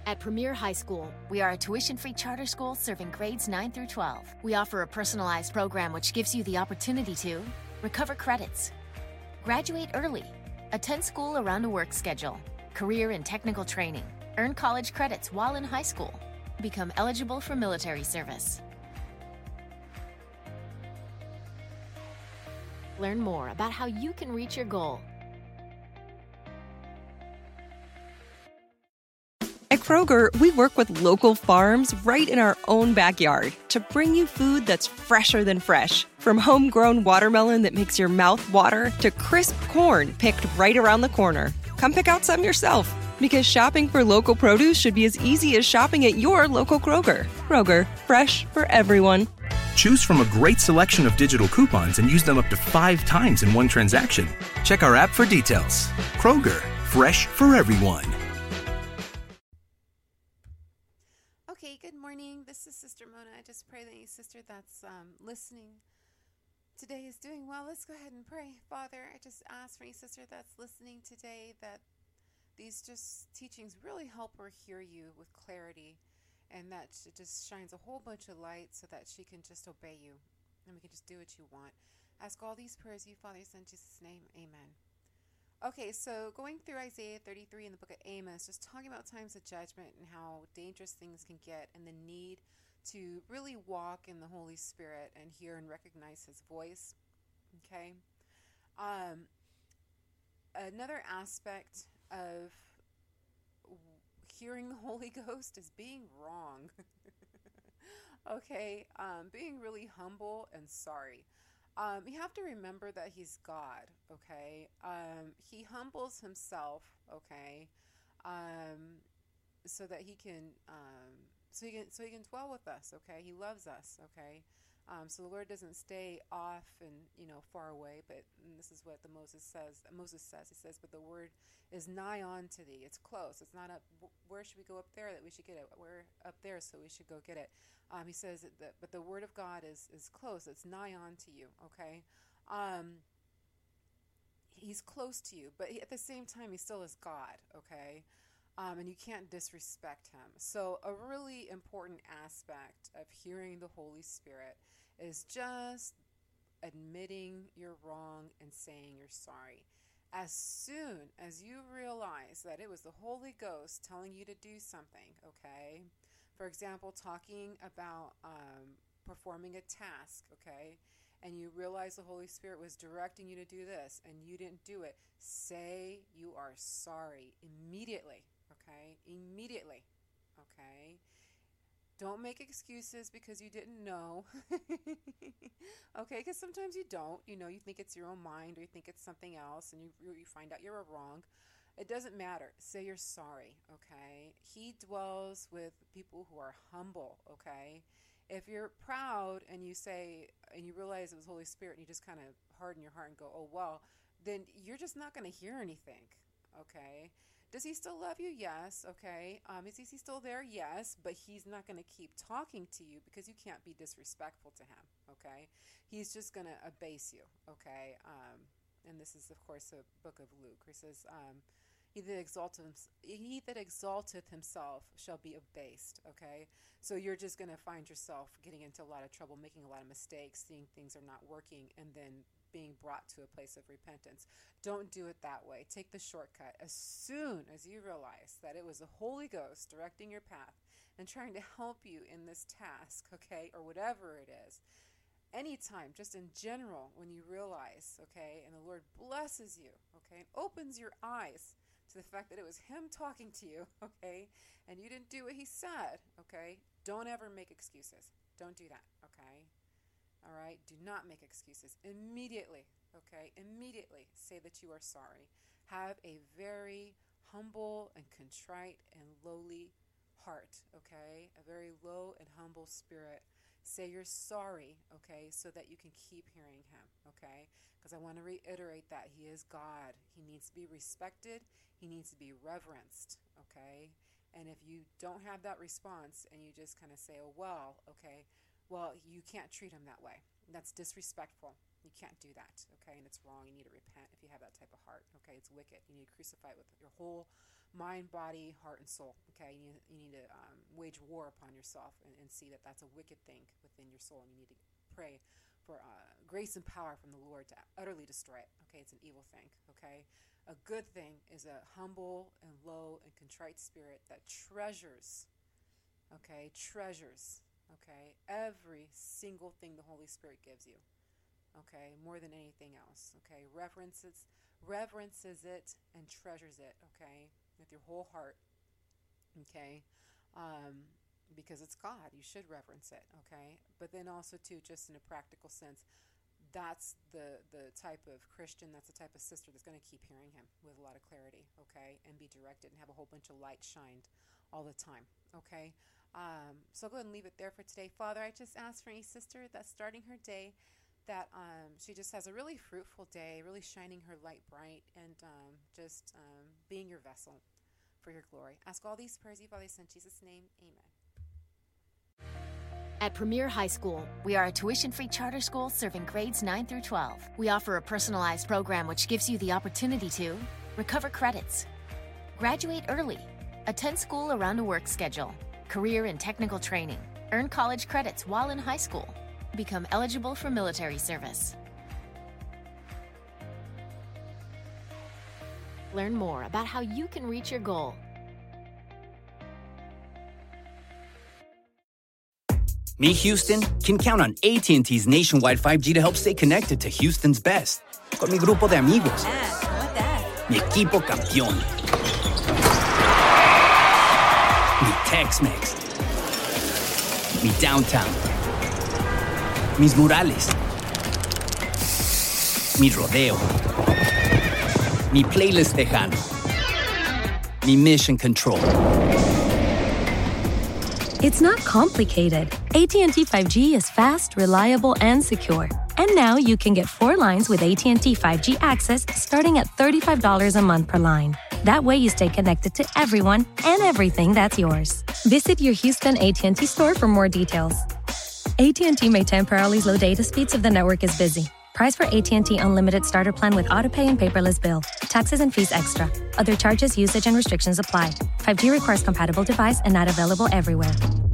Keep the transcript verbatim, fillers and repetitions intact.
At Premier High School, we are a tuition-free charter school serving grades nine through twelve. We offer a personalized program which gives you the opportunity to recover credits, graduate early, attend school around a work schedule, career and technical training, earn college credits while in high school, become eligible for military service. Learn more about how you can reach your goal. At Kroger, we work with local farms right in our own backyard to bring you food that's fresher than fresh. From homegrown watermelon that makes your mouth water to crisp corn picked right around the corner. Come pick out some yourself, because shopping for local produce should be as easy as shopping at your local Kroger. Kroger, fresh for everyone. Choose from a great selection of digital coupons and use them up to five times in one transaction. Check our app for details. Kroger, fresh for everyone. Okay, good morning. This is Sister Mona. I just pray that you, sister that's um, listening today is doing well. Let's go ahead and pray. Father, I just ask for you, sister that's listening today, that these just teachings really help her hear you with clarity, and that it just shines a whole bunch of light so that she can just obey you and we can just do what you want. Ask all these prayers you, Father, in Jesus' name. Amen. Okay, so going through Isaiah thirty-three in the book of Amos, just talking about times of judgment and how dangerous things can get, and the need to really walk in the Holy Spirit and hear and recognize his voice. Okay. Um, another aspect of hearing the Holy Ghost is being wrong. Okay. Um, being really humble and sorry. Um, you have to remember that he's God, okay? Um, he humbles himself, okay, um, so that he can, um, so he can, so he can dwell with us, okay? He loves us, okay? Um, so the Lord doesn't stay off and, you know, far away, but this is what the Moses says. Moses says, he says, but the word is nigh on to thee. It's close. It's not up. Where should we go up there that we should get it? We're up there, so we should go get it. Um, he says that, but the word of God is, is close. It's nigh on to you, okay? Um, he's close to you, but he, at the same time, he still is God, okay? Um, and you can't disrespect him. So a really important aspect of hearing the Holy Spirit is just admitting you're wrong and saying you're sorry. As soon as you realize that it was the Holy Ghost telling you to do something, okay? For example, talking about um, performing a task, okay? And you realize the Holy Spirit was directing you to do this and you didn't do it, say you are sorry immediately, okay? Immediately, okay? Don't make excuses because you didn't know, okay? Because sometimes you don't, you know, you think it's your own mind or you think it's something else and you, you find out you're wrong. It doesn't matter. Say you're sorry, okay? He dwells with people who are humble, okay? If you're proud and you say, and you realize it was Holy Spirit and you just kind of harden your heart and go, oh, well, then you're just not going to hear anything, okay? Does he still love you? Yes, okay. Um, is he still there? Yes, but he's not going to keep talking to you because you can't be disrespectful to him, okay? He's just going to abase you, okay? Um, and this is, of course, the book of Luke. He says, um, He that exalteth, he that exalteth himself shall be abased, okay? So you're just going to find yourself getting into a lot of trouble, making a lot of mistakes, seeing things are not working, and then being brought to a place of repentance. Don't do it that way. Take the shortcut. As soon as you realize that it was the Holy Ghost directing your path and trying to help you in this task, okay, or whatever it is, anytime, just in general, when you realize, okay, and the Lord blesses you, okay, and opens your eyes to the fact that it was him talking to you, okay, and you didn't do what he said, okay, don't ever make excuses. Don't do that, okay? All right? Do not make excuses. Immediately, okay, immediately say that you are sorry. Have a very humble and contrite and lowly heart, okay? A very low and humble spirit. Say you're sorry, okay, so that you can keep hearing him, okay? Because I want to reiterate that he is God. He needs to be respected. He needs to be reverenced, okay? And if you don't have that response and you just kind of say, oh, well, okay, well, you can't treat him that way. That's disrespectful. You can't do that, okay? And it's wrong. You need to repent if you have that type of heart, okay? It's wicked. You need to crucify it with your whole mind, body, heart, and soul. Okay, you need, you need to um, wage war upon yourself and, and see that that's a wicked thing within your soul, and you need to pray for uh, grace and power from the Lord to utterly destroy it. Okay, it's an evil thing. Okay, a good thing is a humble and low and contrite spirit that treasures, okay, treasures, okay, every single thing the Holy Spirit gives you. Okay, more than anything else. Okay, reverences, reverences it and treasures it. Okay, with your whole heart. Okay, um, because it's God, you should reverence it. Okay, but then also too, just in a practical sense, that's the the type of Christian, that's the type of sister that's going to keep hearing him with a lot of clarity. Okay, and be directed and have a whole bunch of light shined all the time. Okay, um, so I'll go ahead and leave it there for today. Father, I just ask for any sister that's starting her day, that um, she just has a really fruitful day, really shining her light bright, and um, just um, being your vessel for your glory. Ask all these prayers, Father, in Jesus' name, amen. At Premier High School, we are a tuition-free charter school serving grades nine through twelve. We offer a personalized program which gives you the opportunity to recover credits, graduate early, attend school around a work schedule, career and technical training, earn college credits while in high school, become eligible for military service. Learn more about how you can reach your goal. Me, Houston, can count on A T and T's nationwide five G to help stay connected to Houston's best. Con mi grupo de amigos. Mi equipo campeón. Mi Tex-Mex. Mi downtown. Mis murales. Mi rodeo. Mi playlist tejano. Mi mission control. It's not complicated. A T and T five G is fast, reliable, and secure. And now you can get four lines with A T and T five G access starting at thirty-five dollars a month per line. That way you stay connected to everyone and everything that's yours. Visit your Houston A T and T store for more details. A T and T may temporarily slow data speeds if the network is busy. Price for A T and T Unlimited Starter Plan with autopay and paperless bill. Taxes and fees extra. Other charges, usage, and restrictions apply. five G requires compatible device and not available everywhere.